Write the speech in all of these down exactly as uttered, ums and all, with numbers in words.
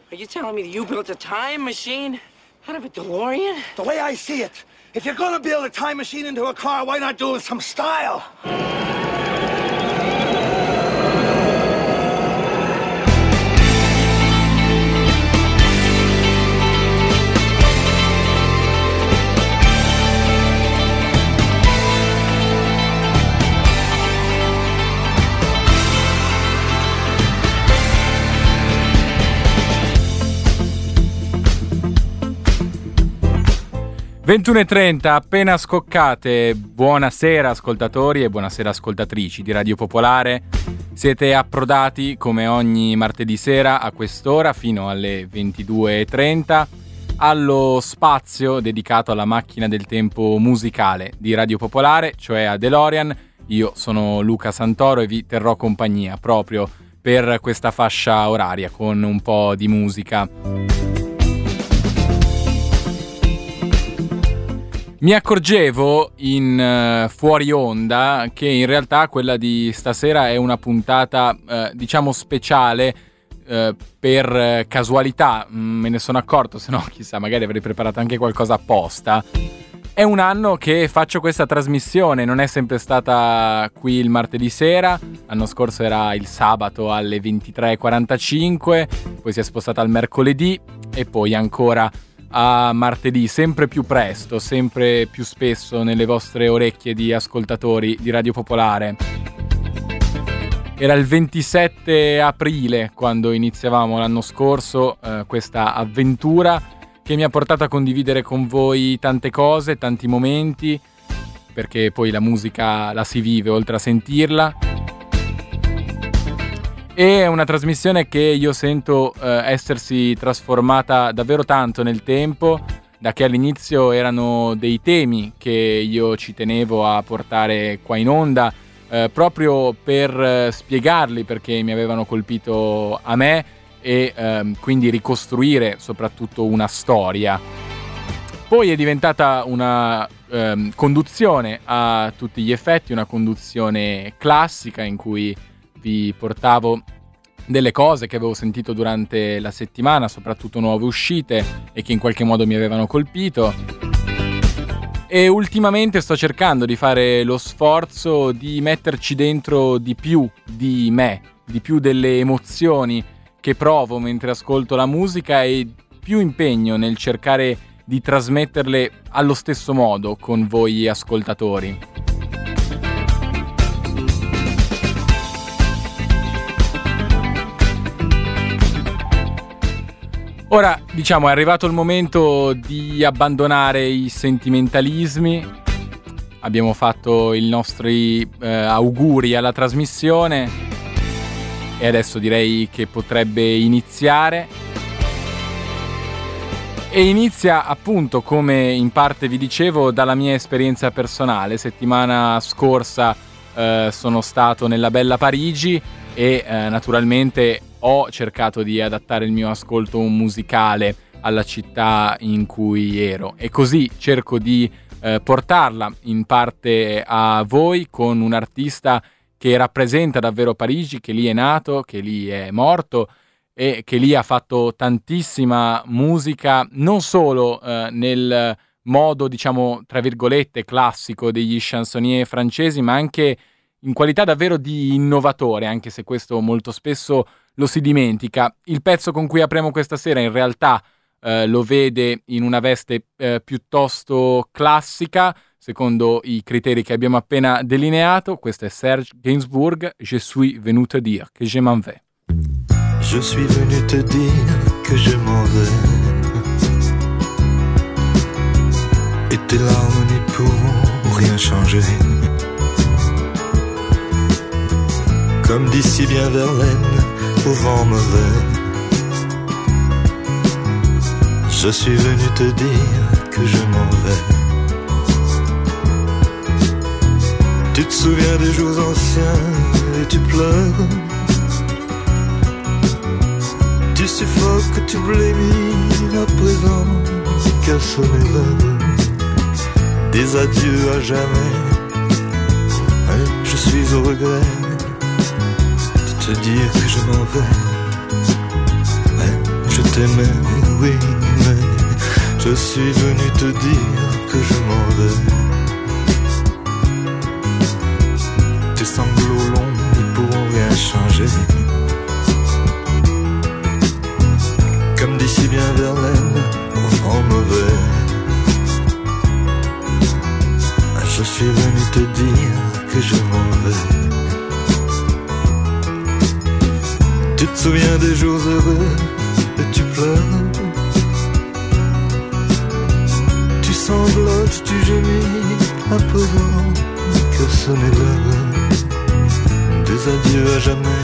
Are you telling me that you built a time machine out of a DeLorean? The way I see it, if you're gonna build a time machine into a car, why not do it with some style? ventuno e trenta, appena scoccate. Buonasera ascoltatori e buonasera ascoltatrici di Radio Popolare. Siete approdati come ogni martedì sera a quest'ora fino alle ventidue e trenta allo spazio dedicato alla macchina del tempo musicale di Radio Popolare, cioè a DeLorean. Io sono Luca Santoro e vi terrò compagnia proprio per questa fascia oraria con un po' di musica. Mi accorgevo in uh, fuori onda che in realtà quella di stasera è una puntata uh, diciamo speciale uh, per uh, casualità. Mm, me ne sono accorto, se no chissà, magari avrei preparato anche qualcosa apposta. È un anno che faccio questa trasmissione, non è sempre stata qui il martedì sera, l'anno scorso era il sabato alle ventitré e quarantacinque, poi si è spostata al mercoledì e poi ancora a martedì, sempre più presto, sempre più spesso nelle vostre orecchie di ascoltatori di Radio Popolare. Era il ventisette aprile quando iniziavamo l'anno scorso eh, questa avventura che mi ha portato a condividere con voi tante cose, tanti momenti, perché poi la musica la si vive oltre a sentirla. E è una trasmissione che io sento eh, essersi trasformata davvero tanto nel tempo, da che all'inizio erano dei temi che io ci tenevo a portare qua in onda, eh, proprio per eh, spiegarli, perché mi avevano colpito a me e eh, quindi ricostruire soprattutto una storia. Poi è diventata una eh, conduzione a tutti gli effetti, una conduzione classica in cui vi portavo delle cose che avevo sentito durante la settimana, soprattutto nuove uscite e che in qualche modo mi avevano colpito. E ultimamente sto cercando di fare lo sforzo di metterci dentro di più di me, di più delle emozioni che provo mentre ascolto la musica e più impegno nel cercare di trasmetterle allo stesso modo con voi ascoltatori. Ora, diciamo, è arrivato il momento di abbandonare i sentimentalismi. Abbiamo fatto i nostri eh, auguri alla trasmissione e adesso direi che potrebbe iniziare. E inizia appunto, come in parte vi dicevo, dalla mia esperienza personale. Settimana scorsa eh, sono stato nella bella Parigi e eh, naturalmente ho cercato di adattare il mio ascolto musicale alla città in cui ero e così cerco di eh, portarla in parte a voi con un artista che rappresenta davvero Parigi, che lì è nato, che lì è morto e che lì ha fatto tantissima musica, non solo eh, nel modo, diciamo, tra virgolette, classico degli chansonnier francesi, ma anche in qualità davvero di innovatore, anche se questo molto spesso lo si dimentica. Il pezzo con cui apriamo questa sera in realtà eh, lo vede in una veste eh, piuttosto classica, secondo i criteri che abbiamo appena delineato. Questo è Serge Gainsbourg, Je suis venu te dire que je m'en vais. Je suis venu te dire que je m'en vais, et tes larmes n'y pourront rien changer. Comme dit si bien Verlaine, au vent mauvais, je suis venu te dire que je m'en vais. Tu te souviens des jours anciens et tu pleures. Tu suffoques, tu blémis à présent. Quelle sonne l'heure des adieux à jamais. Je suis au regret de te dire que je m'en vais. je t'aimais, oui, mais je suis venu te dire que je m'en vais. Tes sanglots longs n'y pourront rien changer. Comme dit si bien Verlaine, au vent mauvais. Je suis venu te dire que je m'en vais. Tu te souviens des jours heureux et tu pleures. Tu sanglotes, tu gémis à présent que ce n'est l'heure des adieux à jamais.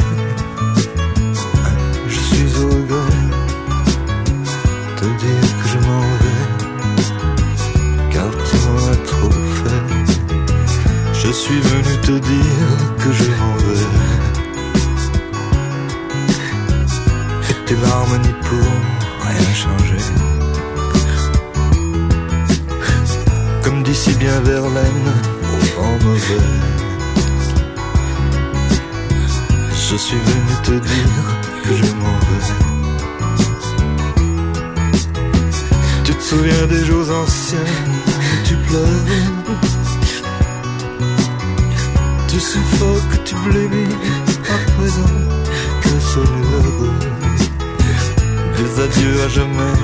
Je suis au regret de dire que je m'en vais, car tu m'en as trop fait. Je suis venu te dire que je m'en vais. Et tes larmes n'y pourront rien changer. Comme dit si bien Verlaine, au vent mauvais. Je suis venu te dire que je m'en vais. Tu te souviens des jours anciens où tu pleures. Tu suffoques, tu blêmis à présent que ce n'est l'heure des adieux à jamais.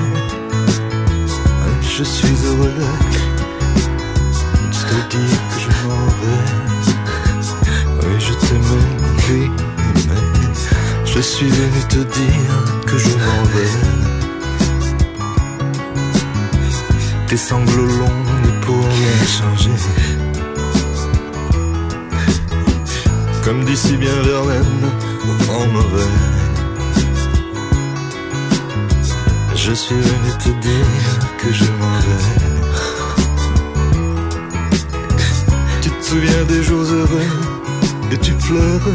Je suis heureux de te dire que je m'en vais. Oui, je t'aimais, oui, mais je suis venu te dire que je m'en vais. Tes sanglots longs ne pourront rien changer. Comme dit si bien Verlaine, au vent mauvais. Je suis venu te dire que je m'en vais. Tu te souviens des jours heureux et tu pleures.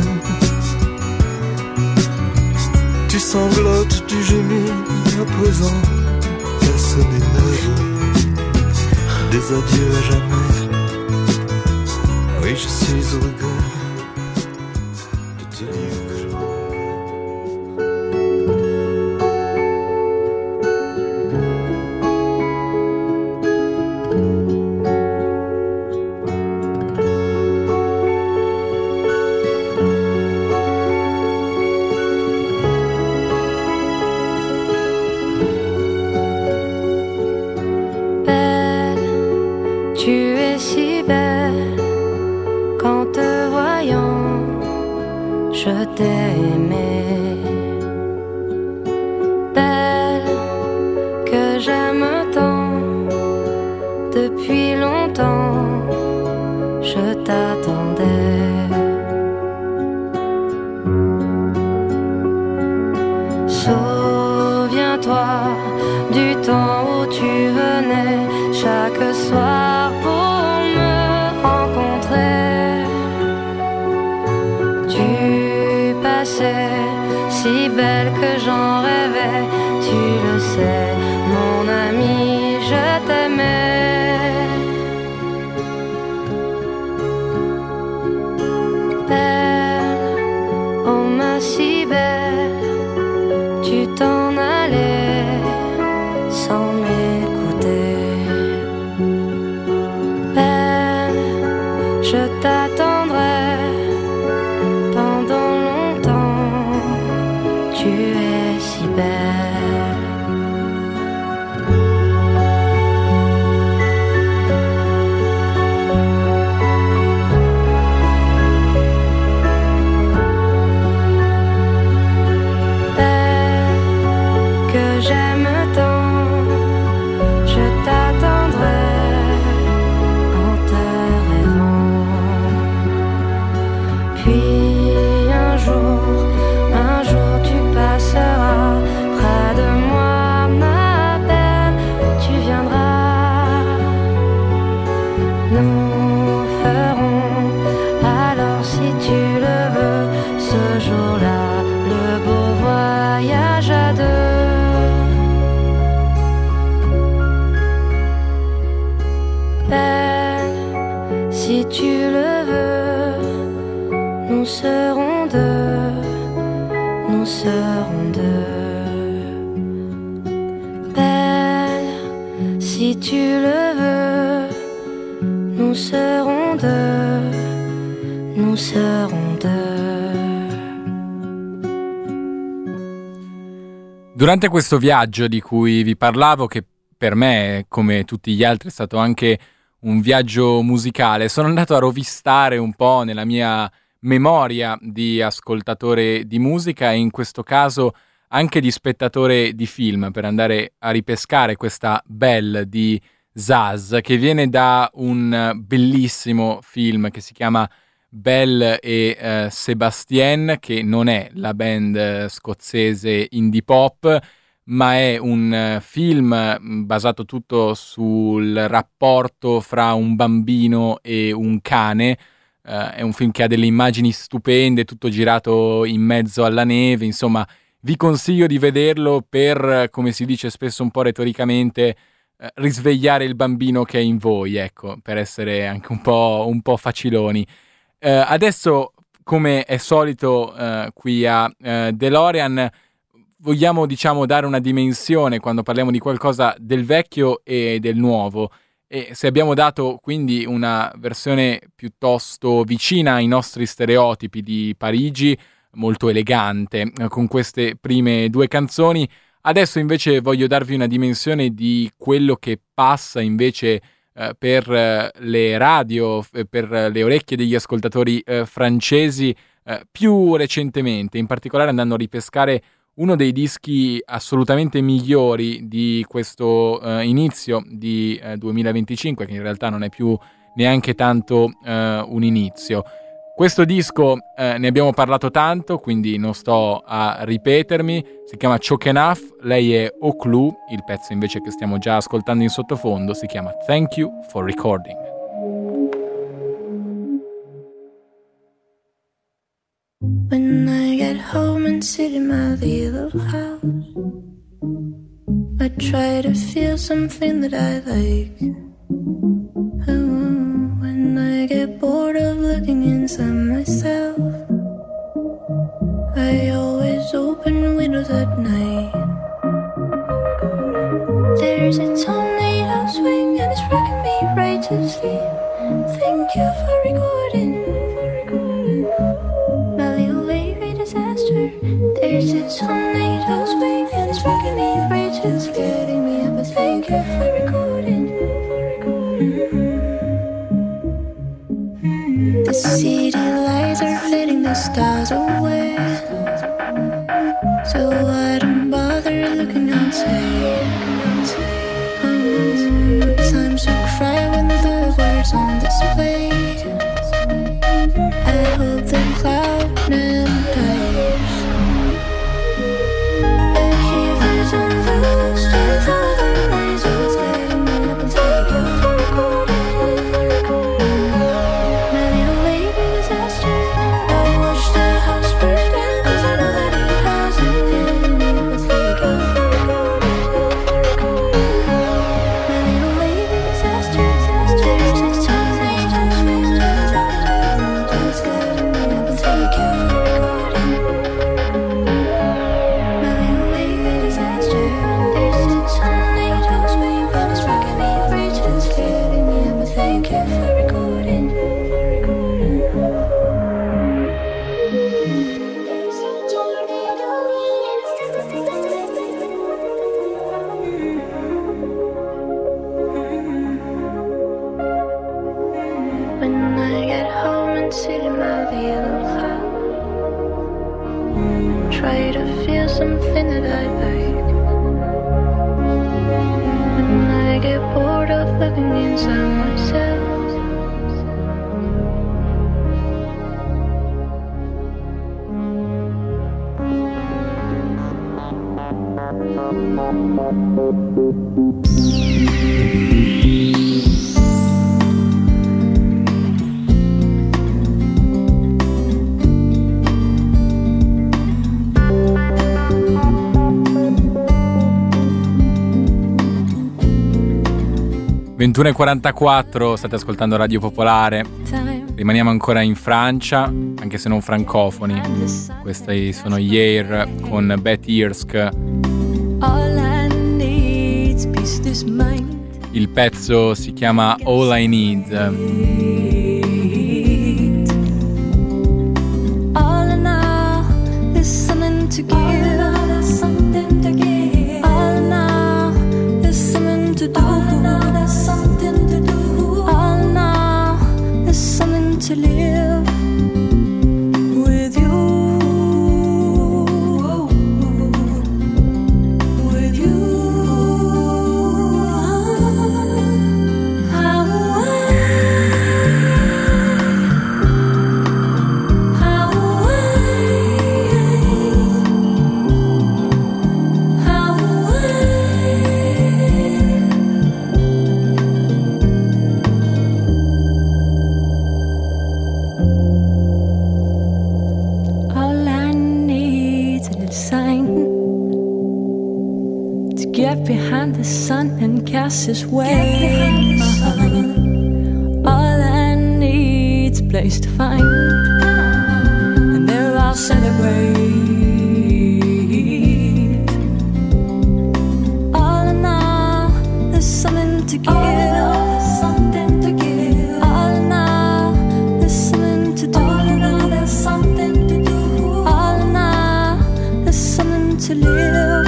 Tu sanglotes, tu gémis à présent, car ce n'est l'heure des adieux à jamais. Oui, je suis au regret. Si tu le veux, nous serons deux, nous serons deux. Durante questo viaggio di cui vi parlavo, che per me, come tutti gli altri, è stato anche un viaggio musicale, sono andato a rovistare un po' nella mia memoria di ascoltatore di musica e in questo caso anche di spettatore di film, per andare a ripescare questa Belle di Zaz, che viene da un bellissimo film che si chiama Belle e uh, Sébastien, che non è la band scozzese indie pop, ma è un uh, film basato tutto sul rapporto fra un bambino e un cane. Uh, è un film che ha delle immagini stupende, tutto girato in mezzo alla neve, insomma vi consiglio di vederlo per, come si dice spesso un po' retoricamente, uh, risvegliare il bambino che è in voi, ecco, per essere anche un po', un po' faciloni. Uh, adesso, come è solito uh, qui a uh, DeLorean, vogliamo diciamo dare una dimensione quando parliamo di qualcosa del vecchio e del nuovo. E se abbiamo dato quindi una versione piuttosto vicina ai nostri stereotipi di Parigi, molto elegante, con queste prime due canzoni, adesso invece voglio darvi una dimensione di quello che passa invece eh, per eh, le radio, eh, per le orecchie degli ascoltatori eh, francesi eh, più recentemente, in particolare andando a ripescare uno dei dischi assolutamente migliori di questo uh, inizio di uh, duemilaventicinque, che in realtà non è più neanche tanto uh, un inizio. Questo disco uh, ne abbiamo parlato tanto, quindi non sto a ripetermi, si chiama Choke Enough, lei è Oclou, il pezzo invece che stiamo già ascoltando in sottofondo si chiama Thank You for Recording. When I get home and sit in my little house, I try to feel something that I like. Oh, when I get bored of looking inside myself, I always open windows at night. There's a tornado swing and it's rocking me right to sleep. Thank you for recording. There's a tornado swing and it's rocking me right to sleep, getting me up, but thank you for recording. Mm-hmm. The city lights are fading the stars away, so I don't bother looking outside. Oh, no time to cry when the words on display. I hope the cloud never dies. ventuno e quarantaquattro, state ascoltando Radio Popolare. Rimaniamo ancora in Francia, anche se non francofoni. Questi sono Yair con Beth Hirsch. il pezzo si chiama All I Need. All in all, there's something to give. Something to give. All in all, there's something to do. All in all, there's something to do. All in all, there's something to live with you. With you. How get behind the sun and cast his way. All I need's a place to find, and there I'll celebrate. All in all, there's something to give. Something to give. All in all, there's something to do. All in all, there's something to do. All in all, there's something to live.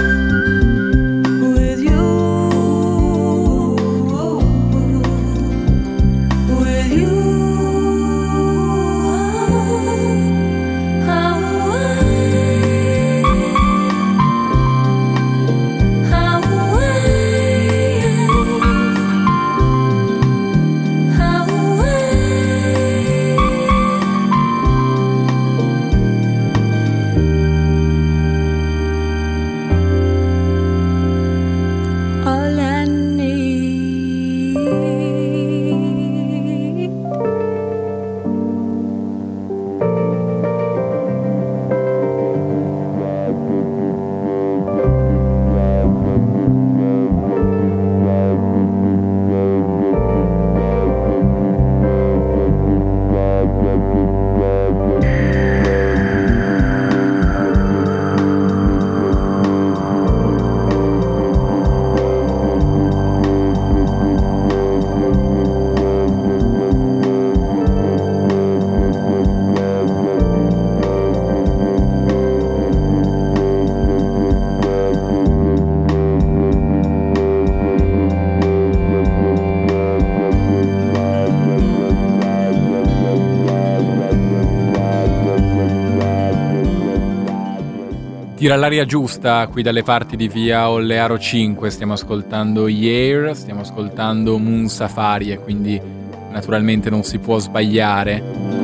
Tira l'aria giusta qui dalle parti di via Ollearo cinque, stiamo ascoltando Year, stiamo ascoltando Moon Safari e quindi naturalmente non si può sbagliare.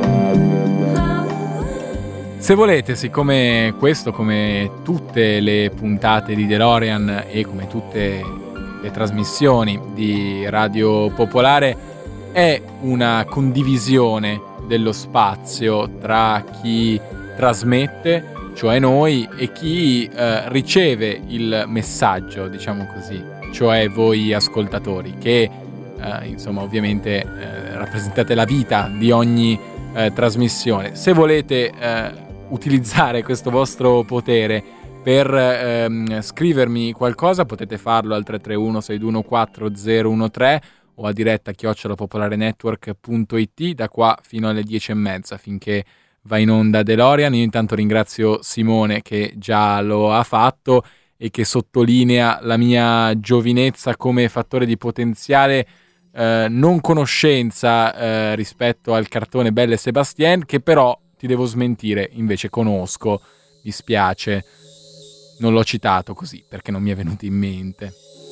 Se volete, siccome questo, come tutte le puntate di DeLorean e come tutte le trasmissioni di Radio Popolare, è una condivisione dello spazio tra chi trasmette, cioè noi, e chi eh, riceve il messaggio, diciamo così, cioè voi ascoltatori, che eh, insomma ovviamente eh, rappresentate la vita di ogni eh, trasmissione. Se volete eh, utilizzare questo vostro potere per ehm, scrivermi qualcosa, potete farlo al tre tre uno sei due uno quattro zero uno tre o a diretta chiocciola popolarenetwork punto it da qua fino alle dieci e mezza, finché va in onda DeLorean. Io intanto ringrazio Simone che già lo ha fatto e che sottolinea la mia giovinezza come fattore di potenziale eh, non conoscenza eh, rispetto al cartone Belle e Sebastien, che però ti devo smentire, invece conosco, mi spiace, non l'ho citato così perché non mi è venuto in mente.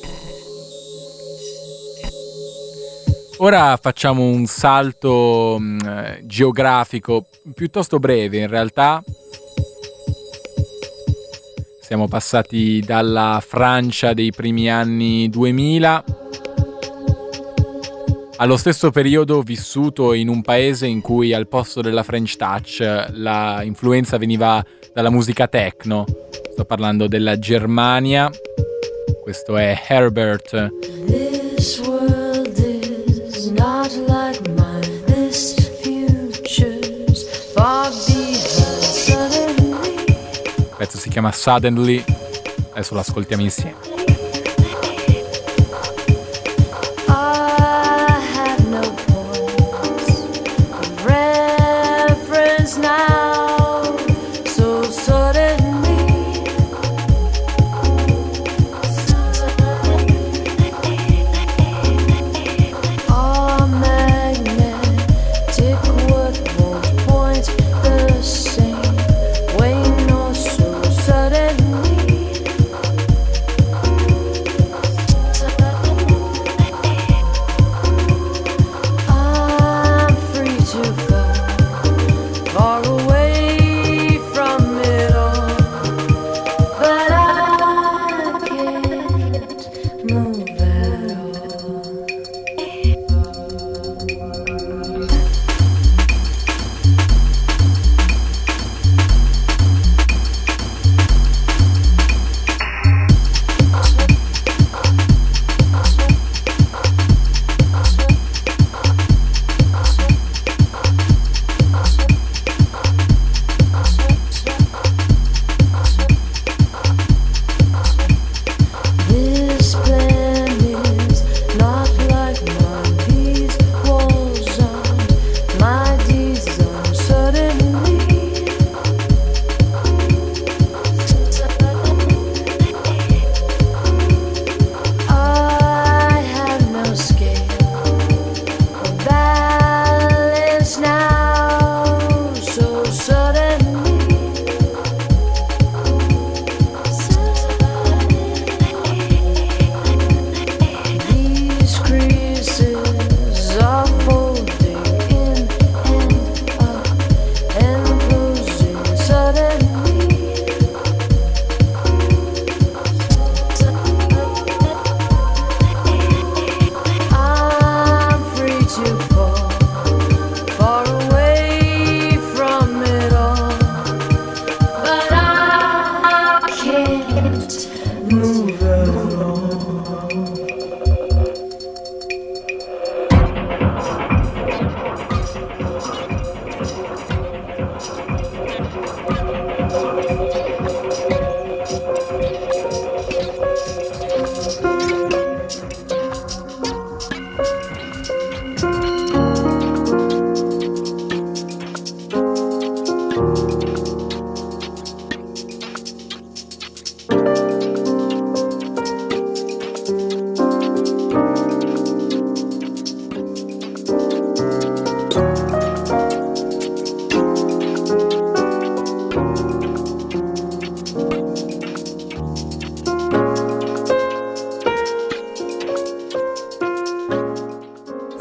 Ora facciamo un salto mh, geografico piuttosto breve in realtà. Siamo passati dalla Francia dei primi anni duemila allo stesso periodo vissuto in un paese in cui al posto della French Touch la influenza veniva dalla musica techno. Sto parlando della Germania. Questo è Herbert. This world is not like mine. This future's far behind. Suddenly. Il pezzo si chiama Suddenly. Adesso lo ascoltiamo insieme.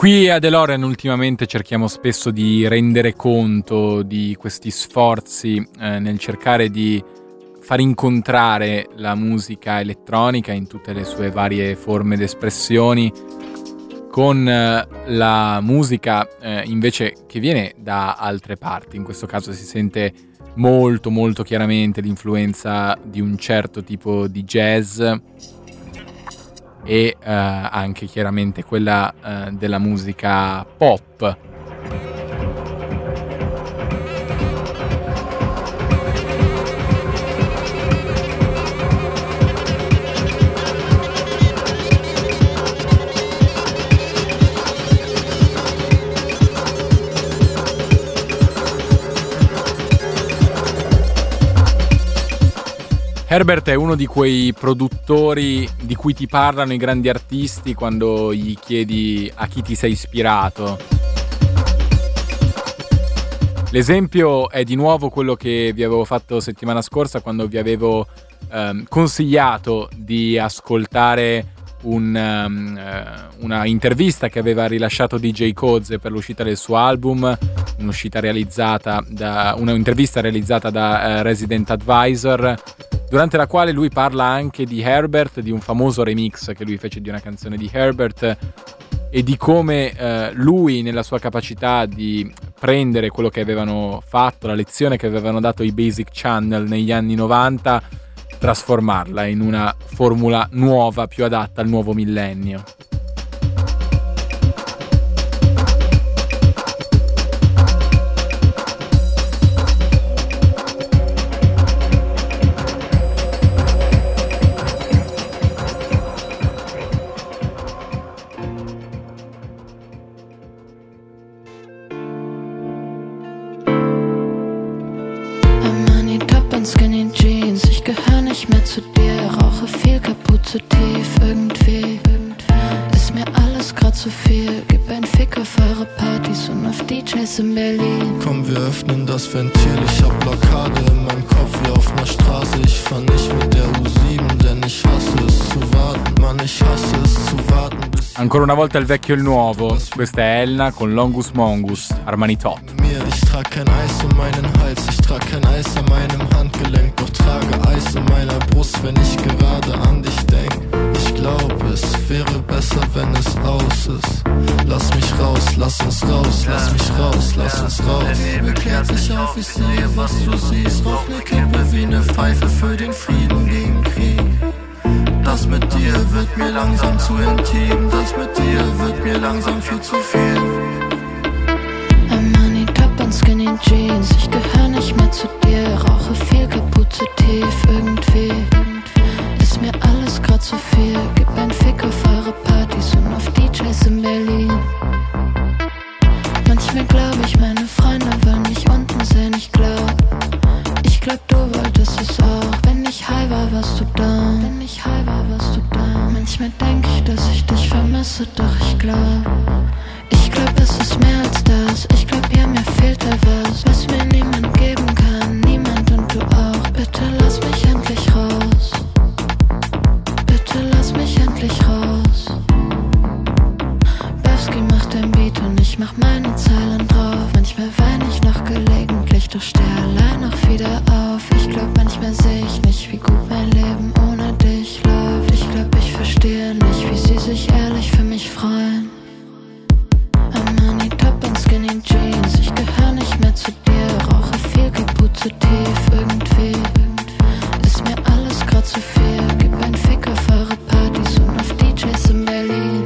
Qui a DeLorean ultimamente cerchiamo spesso di rendere conto di questi sforzi eh, nel cercare di far incontrare la musica elettronica in tutte le sue varie forme ed espressioni con eh, la musica eh, invece che viene da altre parti. In questo caso si sente molto molto chiaramente l'influenza di un certo tipo di jazz e eh, anche chiaramente quella eh, della musica pop. Herbert è uno di quei produttori di cui ti parlano i grandi artisti quando gli chiedi a chi ti sei ispirato. L'esempio è di nuovo quello che vi avevo fatto settimana scorsa quando vi avevo ehm, consigliato di ascoltare un, um, uh, una intervista che aveva rilasciato D J Koze per l'uscita del suo album, un'uscita realizzata da una intervista realizzata da uh, Resident Advisor, durante la quale lui parla anche di Herbert, di un famoso remix che lui fece di una canzone di Herbert e di come eh, lui, nella sua capacità di prendere quello che avevano fatto, la lezione che avevano dato i Basic Channel negli anni novanta, trasformarla in una formula nuova, più adatta al nuovo millennio. Skinny Jeans, ich gehör nicht mehr zu dir, rauche viel kaputt zu tief, irgendwie, ist mir alles grad zu viel, gib ein Fick auf eure Partys und auf D Js in Berlin. Komm, wir öffnen das Ventil, ich hab Blockade in meinem Kopf wie auf ner Straße, ich fahr nicht mit der U sieben, denn ich hasse es zu warten, Mann, ich hasse es zu warten. Ancora una volta il vecchio e il nuovo, questa è Elna con Longus Mongus, Armani Top. Ich trag kein Eis um meinen Hals, ich trag kein Eis an meinem Handgelenk, doch trage Eis in meiner Brust, wenn ich gerade an dich denk. Ich glaub, es wäre besser, wenn es aus ist. Lass mich raus, lass uns raus, lass mich raus, lass uns raus. Der Nebel klärt sich auf, ich sehe, was du siehst. Rauch ne Kippe wie ne Pfeife für den Frieden gegen Krieg. Das mit dir wird mir langsam zu intim, das mit dir wird mir langsam viel zu viel. Armani Top und Skinny Jeans, ich gehör nicht mehr zu dir, rauche viel kaputt zu tief, irgendwie ist mir alles grad zu viel, gib ein Fick auf eure Partys und auf D Js in Berlin. Manchmal glaub ich, meine Freunde wollen mich unten sehen, ich glaub, ich glaub du wolltest es auch, wenn ich high war, warst du da, wenn ich high war, warst du da. Manchmal denk ich, dass ich dich vermisse, doch ich glaub, ich glaub, es ist mehr als das, ich glaub, ja, mir fehlt da was, was mir niemand geben kann, niemand und du auch. Bitte lass mich endlich raus, bitte lass mich endlich raus. Bevsky macht ein Beat und ich mach meine Zeilen drauf. Manchmal wein ich noch gelegentlich, doch steh allein auch wieder auf. Ich glaub, manchmal seh ich nicht, wie gut mein Leben ohne dich läuft. Ich glaub, ich verstehe nicht, wie sie sich ehrlich für mich freuen. Armani Top und Skinny Jeans, ich gehör nicht mehr zu dir, rauche viel kaputt zu tief, irgendwie ist mir alles grad zu viel, gib ein Fick auf eure Partys und auf D Js in Berlin.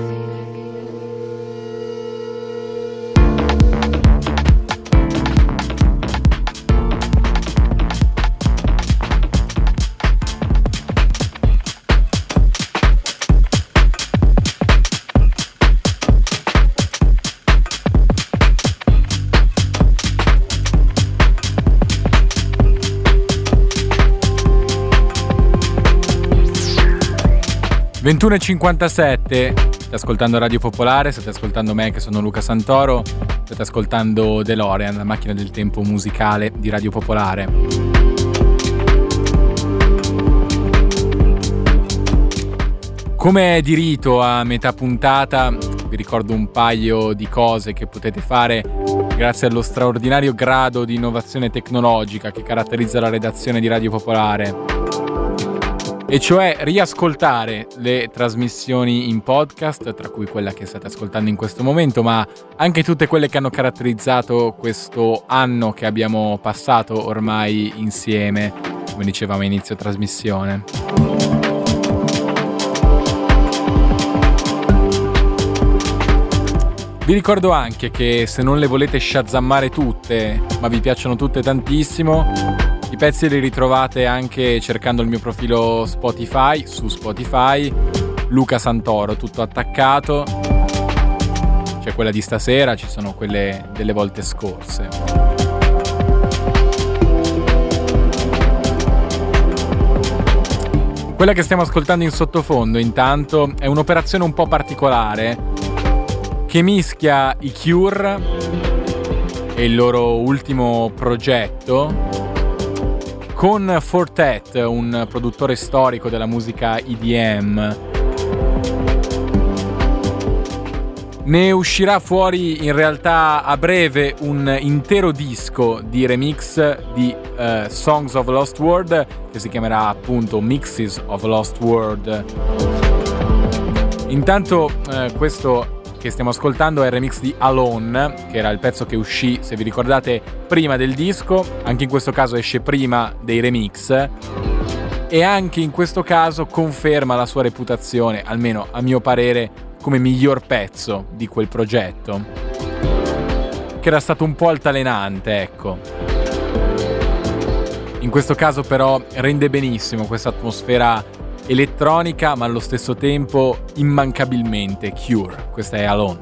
ventuno e cinquantasette, state ascoltando Radio Popolare, state ascoltando me che sono Luca Santoro, state ascoltando DeLorean, la macchina del tempo musicale di Radio Popolare. Come di rito a metà puntata vi ricordo un paio di cose che potete fare grazie allo straordinario grado di innovazione tecnologica che caratterizza la redazione di Radio Popolare, e cioè riascoltare le trasmissioni in podcast, tra cui quella che state ascoltando in questo momento, ma anche tutte quelle che hanno caratterizzato questo anno che abbiamo passato ormai insieme, come dicevamo a inizio trasmissione. Vi ricordo anche che se non le volete shazammare tutte, ma vi piacciono tutte tantissimo, i pezzi li ritrovate anche cercando il mio profilo Spotify, su Spotify, Luca Santoro, tutto attaccato. C'è quella di stasera, ci sono quelle delle volte scorse. Quella che stiamo ascoltando in sottofondo, intanto, è un'operazione un po' particolare che mischia i Cure e il loro ultimo progetto con Fortet, un produttore storico della musica E D M. Ne uscirà fuori in realtà a breve un intero disco di remix di uh, Songs of Lost World, che si chiamerà appunto Mixes of Lost World. Intanto uh, questo che stiamo ascoltando è il remix di Alone, che era il pezzo che uscì, se vi ricordate, prima del disco. Anche in questo caso esce prima dei remix e anche in questo caso conferma la sua reputazione, almeno a mio parere, come miglior pezzo di quel progetto, che era stato un po' altalenante, ecco. In questo caso però rende benissimo questa atmosfera elettronica, ma allo stesso tempo immancabilmente Cure. Questa è Alone.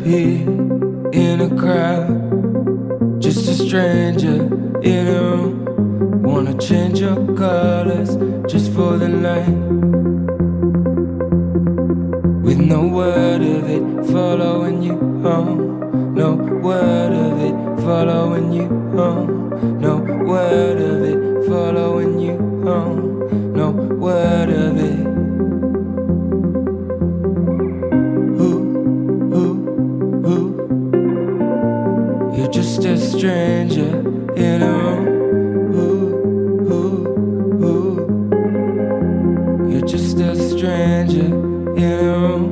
here in a crowd, just a stranger in a room. Wanna change your colors just for the night, with no word of it following you home. No word of it following you home. No word of it following you home. No word of it. Ooh, ooh, ooh. You're just a stranger in a room. Ooh, ooh, ooh. You're just a stranger in a room.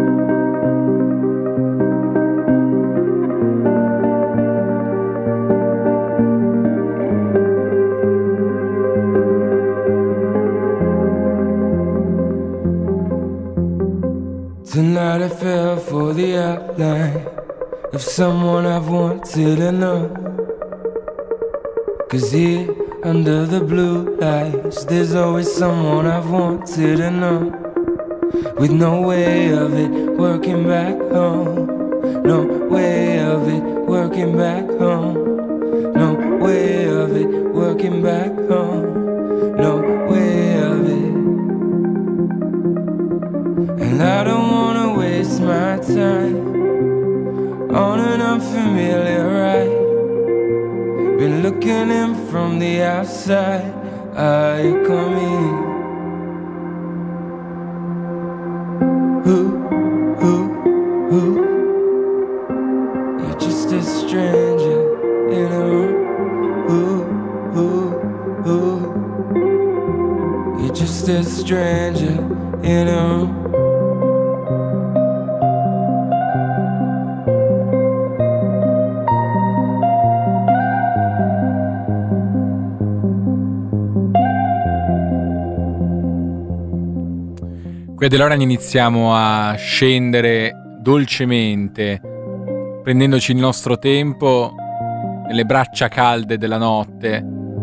Tonight I fell for the outline of someone I've wanted to know. 'Cause here under the blue lights there's always someone I've wanted to know. With no way of it working back home. No way of it working back home. No way of it working back home. No way of it. And I don't wanna waste my time on an unfamiliar ride. Been looking in from the outside. Are you coming? Ooh, ooh, ooh. You're just a stranger in a room. Ooh, ooh, ooh. You're just a stranger in a room. Qui a DeLorean iniziamo a scendere dolcemente, prendendoci il nostro tempo nelle braccia calde della notte,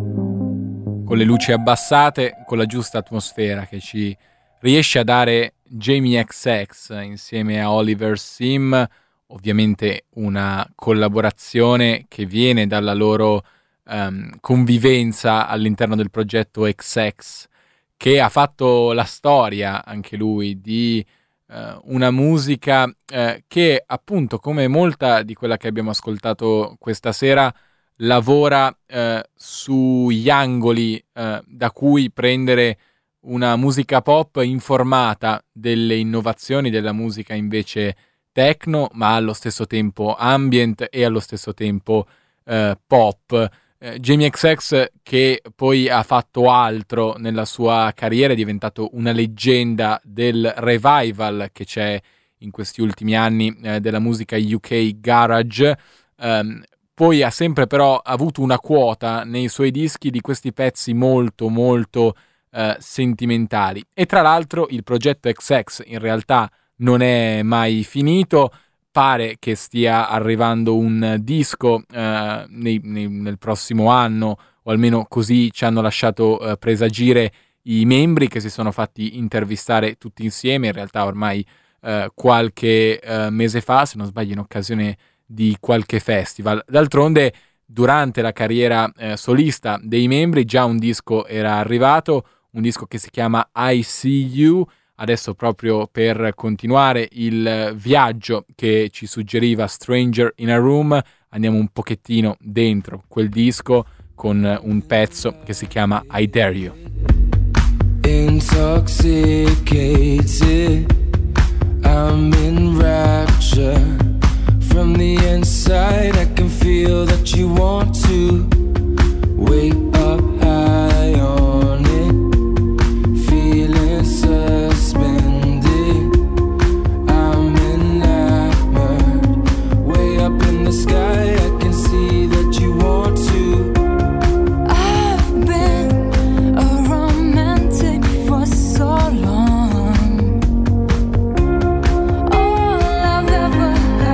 con le luci abbassate, con la giusta atmosfera che ci riesce a dare Jamie X X insieme a Oliver Sim, ovviamente una collaborazione che viene dalla loro um, convivenza all'interno del progetto X X, che ha fatto la storia, anche lui, di uh, una musica uh, che, appunto, come molta di quella che abbiamo ascoltato questa sera, lavora uh, sugli angoli uh, da cui prendere una musica pop informata delle innovazioni della musica invece techno, ma allo stesso tempo ambient e allo stesso tempo uh, pop. Jamie X X, che poi ha fatto altro nella sua carriera, è diventato una leggenda del revival che c'è in questi ultimi anni eh, della musica U K garage. Um, poi ha sempre però avuto una quota nei suoi dischi di questi pezzi molto molto uh, sentimentali. E tra l'altro il progetto X X in realtà non è mai finito. Pare che stia arrivando un disco uh, nei, nei, nel prossimo anno, o almeno così ci hanno lasciato uh, presagire i membri, che si sono fatti intervistare tutti insieme, in realtà ormai uh, qualche uh, mese fa, se non sbaglio in occasione di qualche festival. D'altronde, durante la carriera uh, solista dei membri già un disco era arrivato, un disco che si chiama I See You. Adesso, proprio per continuare il viaggio che ci suggeriva Stranger in a Room, andiamo un pochettino dentro quel disco con un pezzo che si chiama I Dare You. Intoxicated, I'm in rapture. From the inside I can feel that you want to wake up high on it, feeling suspended. I'm enamored, way up in the sky I can see that you want to. I've been a romantic for so long. All I've ever had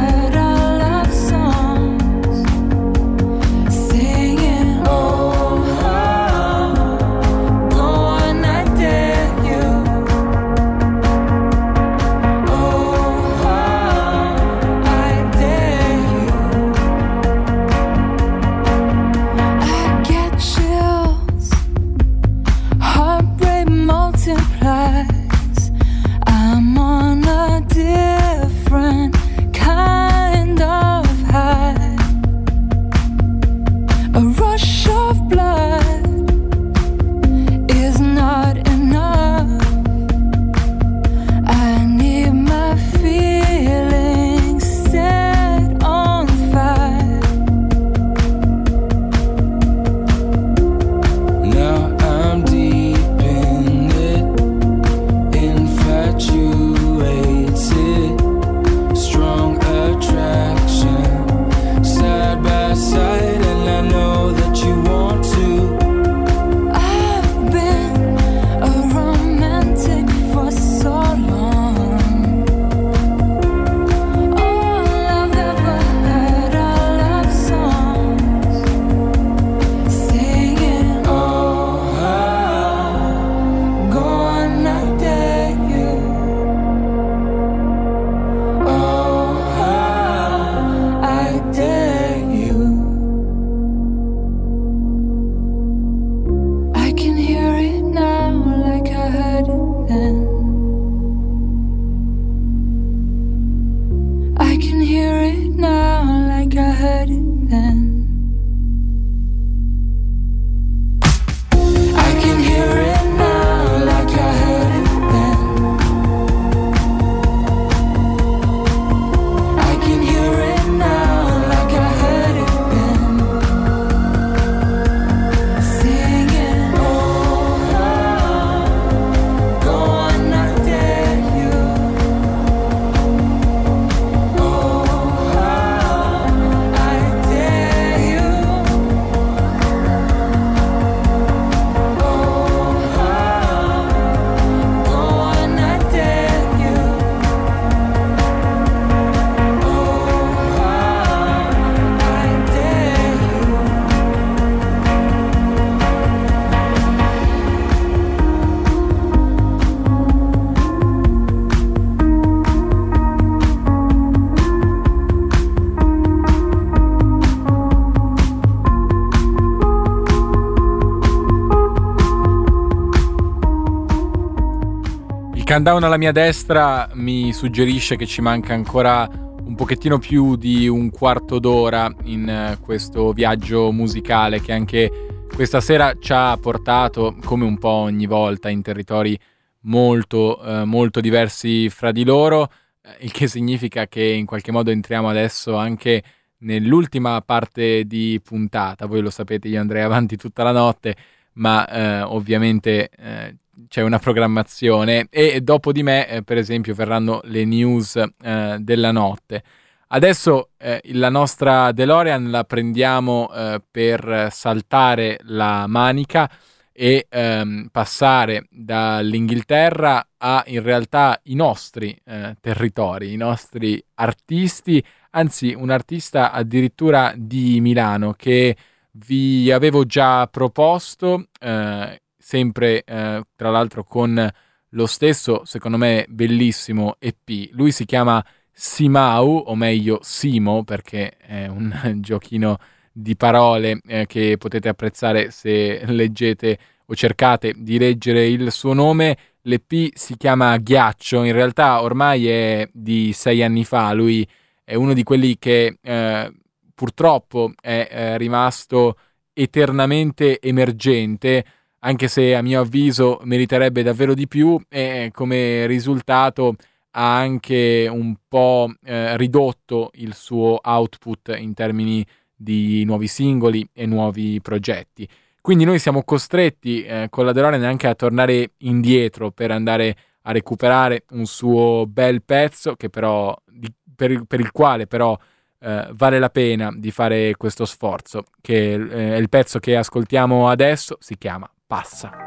countdown alla mia destra mi suggerisce che ci manca ancora un pochettino più di un quarto d'ora in questo viaggio musicale che anche questa sera ci ha portato, come un po' ogni volta, in territori molto, eh, molto diversi fra di loro, il che significa che in qualche modo entriamo adesso anche nell'ultima parte di puntata. Voi lo sapete, io andrei avanti tutta la notte, ma eh, ovviamente eh, c'è una programmazione e dopo di me, eh, per esempio, verranno le news eh, della notte. Adesso eh, la nostra DeLorean la prendiamo eh, per saltare la manica e ehm, passare dall'Inghilterra a, in realtà, i nostri eh, territori, i nostri artisti, anzi un artista addirittura di Milano che vi avevo già proposto, eh, sempre eh, tra l'altro con lo stesso, secondo me, bellissimo E P. Lui si chiama Simau, o meglio Simo, perché è un giochino di parole eh, che potete apprezzare se leggete o cercate di leggere il suo nome. L'E P si chiama Ghiaccio, in realtà ormai è di sei anni fa. Lui è uno di quelli che eh, purtroppo è eh, rimasto eternamente emergente, anche se a mio avviso meriterebbe davvero di più, e come risultato ha anche un po' eh, ridotto il suo output in termini di nuovi singoli e nuovi progetti. Quindi noi siamo costretti eh, con la DeLorean anche a tornare indietro per andare a recuperare un suo bel pezzo che però di, per, per il quale però eh, vale la pena di fare questo sforzo, che eh, il pezzo che ascoltiamo adesso si chiama Passa.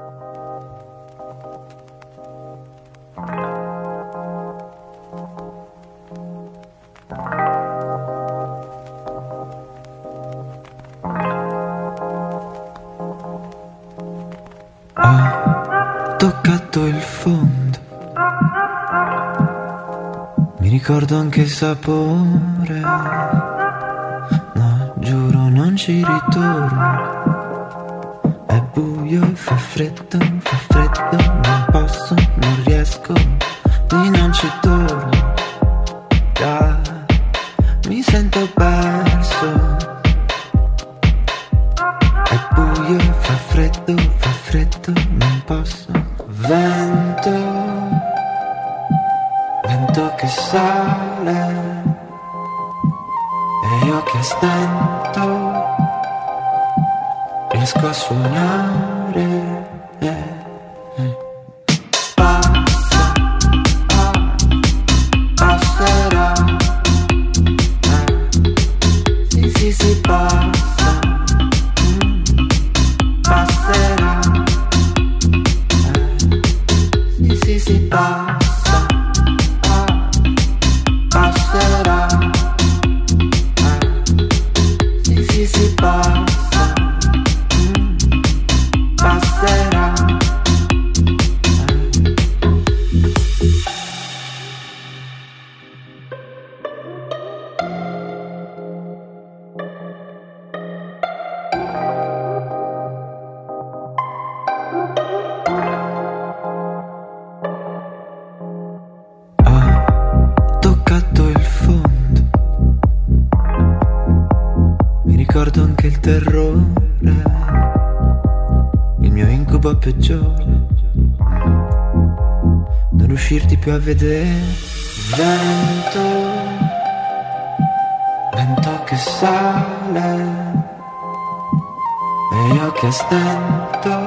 Ho toccato il fondo, mi ricordo anche il sapore, no, giuro non ci ritorno. È buio, fa freddo, fa freddo, non posso, non riesco, qui non ci torno. Già, mi sento perso. È buio, fa freddo, fa freddo, non posso. Vento, vento che sale e io che stento riesco a suonare. eh, eh. Passa, ah, passerà, eh. Sì, sì, sì, passa, mm, passerà, eh. Sì, sì, sì, passa, ah, passerà, eh. Sì, sì, sì, passa, passerà. Ho toccato il fondo, mi ricordo anche il terrore, il mio incubo peggiore, non riuscirti più a vedere. Vento, vento che sale e io che stento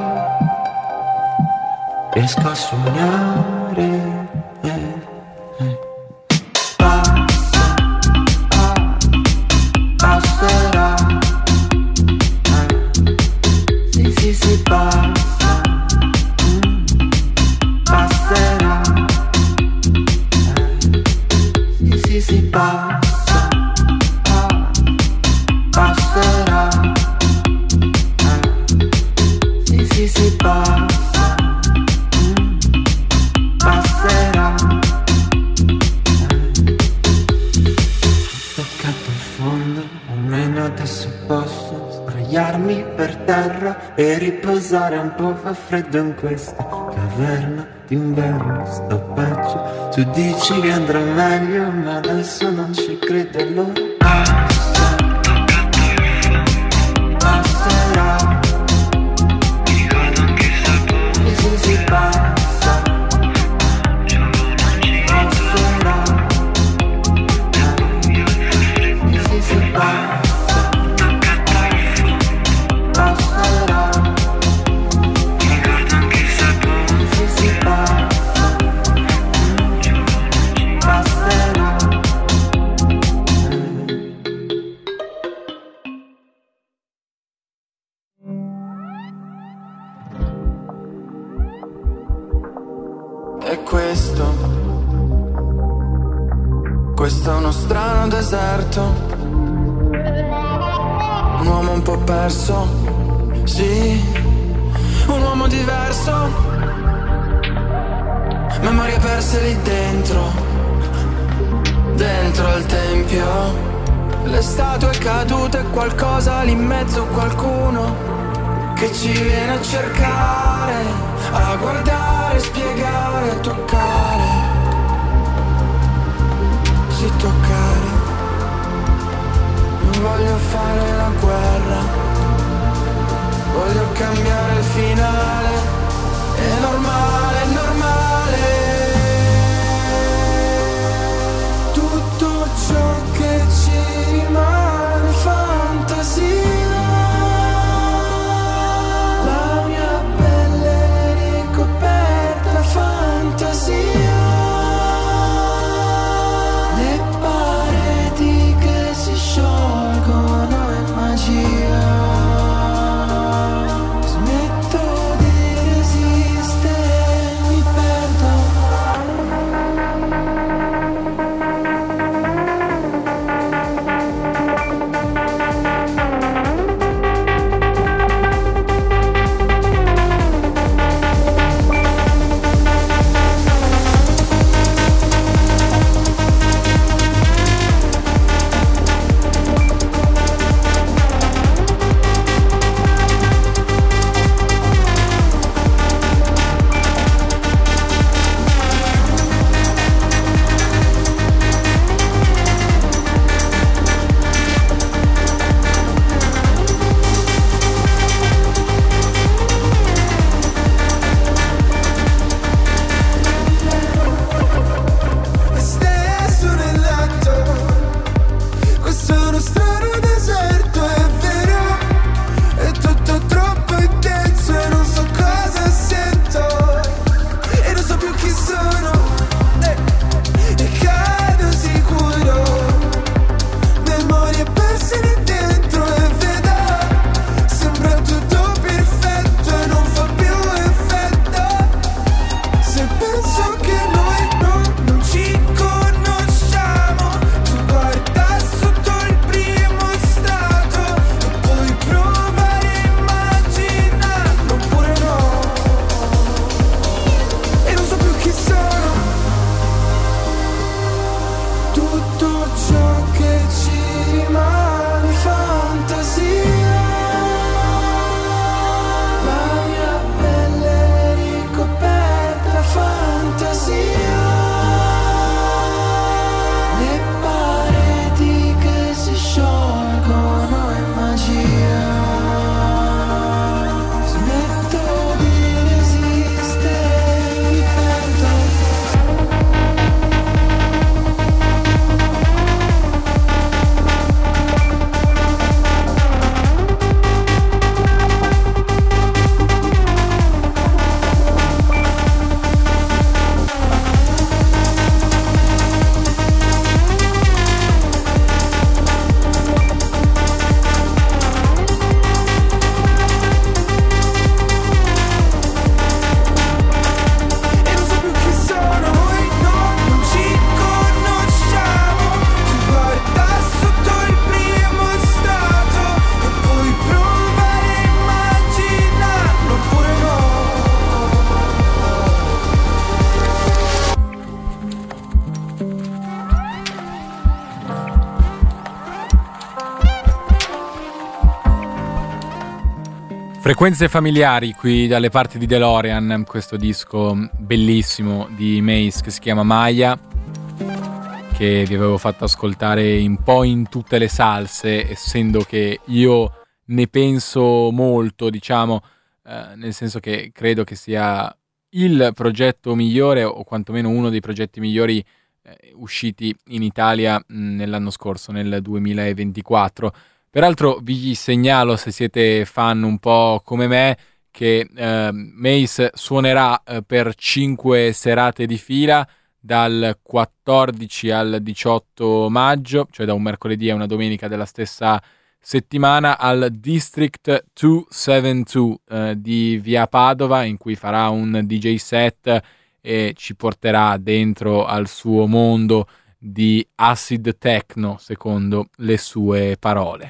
riesco a suonare. eh, eh. Passa, ah, passerà, eh. Sì, sì, sì, passa, mm, passerà, eh. Sì, sì, sì, passa, ah, passerà, eh. Sì, sì, sì, passa, mm, passerà, eh. Ho toccato il fondo, almeno adesso posso sdraiarmi per terra e riposare un po', fa freddo in questa caverna d'inverno sta peggio. Tu dici che andrà meglio, ma adesso non ci credo, allora basta, passerà. Ricordo anche il sapore. Sì, sì, basta, passerà. Sì, sì, basta, passerà. Ricordo anche il sapore. Sì, sì, basta. E questo, questo è uno strano deserto, un uomo un po' perso, sì, un uomo diverso, memorie perse lì dentro, dentro al tempio, le statue cadute, qualcosa lì in mezzo, qualcuno che ci viene a cercare, a guardare, spiegare, a toccare, sì, toccare. Non voglio fare la guerra, voglio cambiare il finale, è normale, è normale. Tutto ciò che ci rimane è fantasia. Smetto di resistere. Frequenze familiari qui dalle parti di DeLorean, questo disco bellissimo di Mace che si chiama Maya, che vi avevo fatto ascoltare un po' in tutte le salse, essendo che io ne penso molto, diciamo, eh, nel senso che credo che sia il progetto migliore, o quantomeno uno dei progetti migliori eh, usciti in Italia mh, nell'anno scorso, nel duemilaventiquattro. Peraltro vi segnalo, se siete fan un po' come me, che eh, Mace suonerà eh, per cinque serate di fila dal quattordici al diciotto maggio, cioè da un mercoledì a una domenica della stessa settimana, al District duecentosettantadue eh, di via Padova, in cui farà un D J set e ci porterà dentro al suo mondo di acid techno, secondo le sue parole.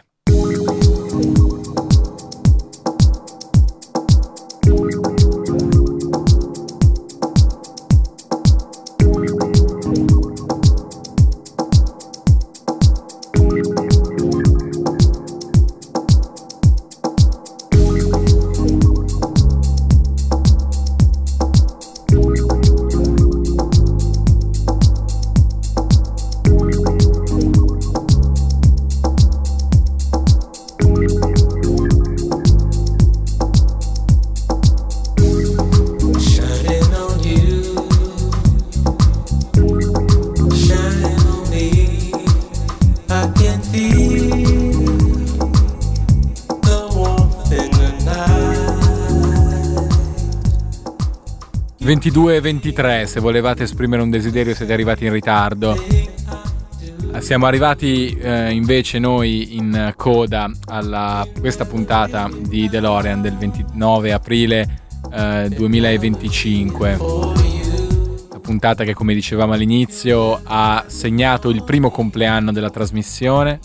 ventidue e ventitré, se volevate esprimere un desiderio siete arrivati in ritardo. Siamo arrivati eh, invece noi in coda a questa puntata di DeLorean del ventinove aprile eh, duemilaventicinque. La puntata che, come dicevamo all'inizio, ha segnato il primo compleanno della trasmissione,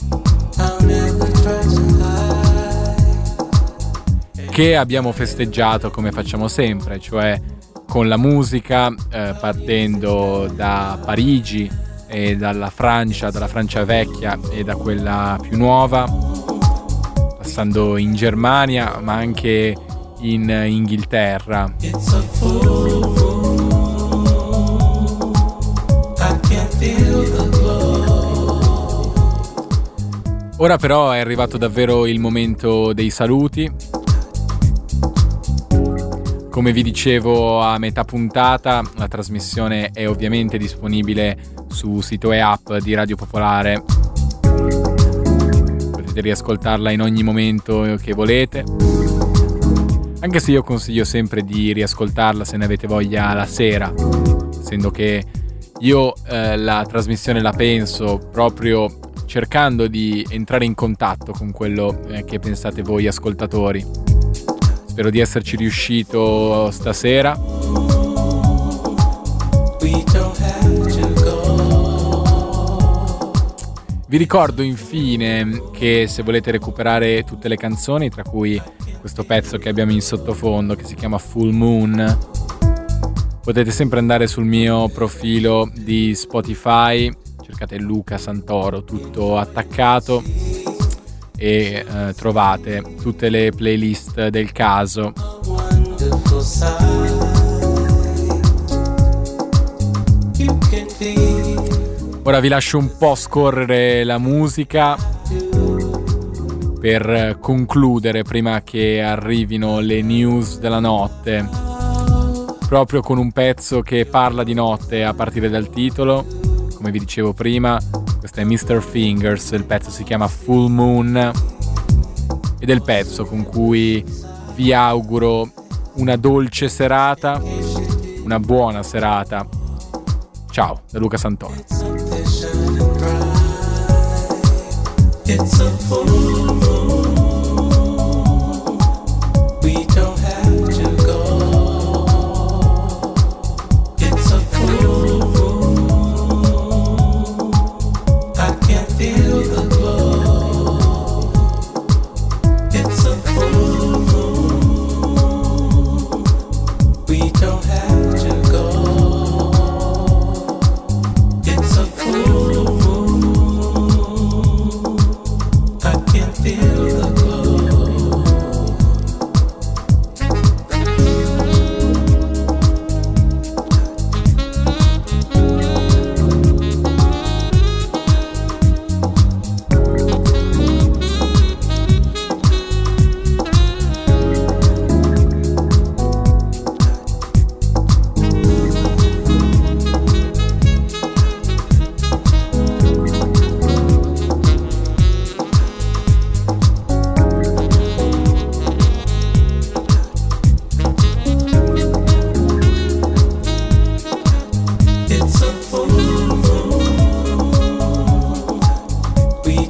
che abbiamo festeggiato come facciamo sempre, cioè con la musica, eh, partendo da Parigi e dalla Francia, dalla Francia vecchia e da quella più nuova, passando in Germania, ma anche in Inghilterra. Ora però è arrivato davvero il momento dei saluti. Come vi dicevo a metà puntata, la trasmissione è ovviamente disponibile su sito e app di Radio Popolare. Potete riascoltarla in ogni momento che volete, anche se io consiglio sempre di riascoltarla, se ne avete voglia, la sera, essendo che io eh, la trasmissione la penso proprio cercando di entrare in contatto con quello eh, che pensate voi ascoltatori. Spero di esserci riuscito stasera. Vi ricordo infine che se volete recuperare tutte le canzoni, tra cui questo pezzo che abbiamo in sottofondo che si chiama Full Moon, potete sempre andare sul mio profilo di Spotify, cercate Luca Santoro, tutto attaccato, e eh, trovate tutte le playlist del caso. Ora vi lascio un po' scorrere la musica per concludere, prima che arrivino le news della notte, proprio con un pezzo che parla di notte a partire dal titolo. Come vi dicevo prima, questo è mister Fingers, il pezzo si chiama Full Moon ed è il pezzo con cui vi auguro una dolce serata, una buona serata. Ciao, da Luca Santoro. Feel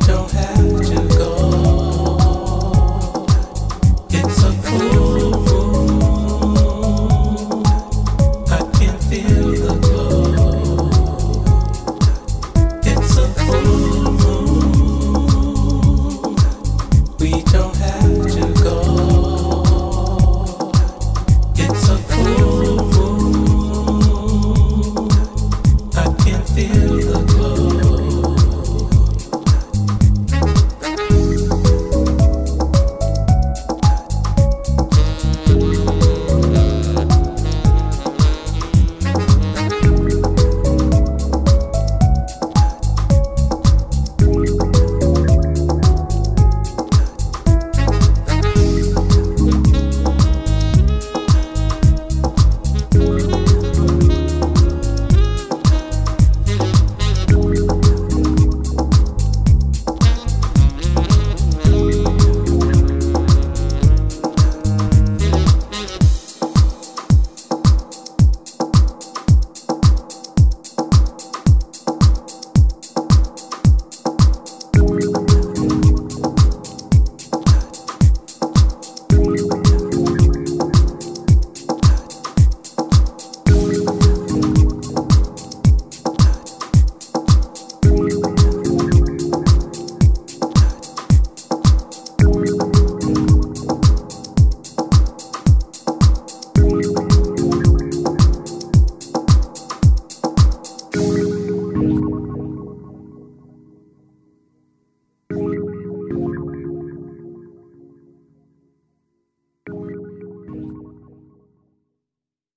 so happy.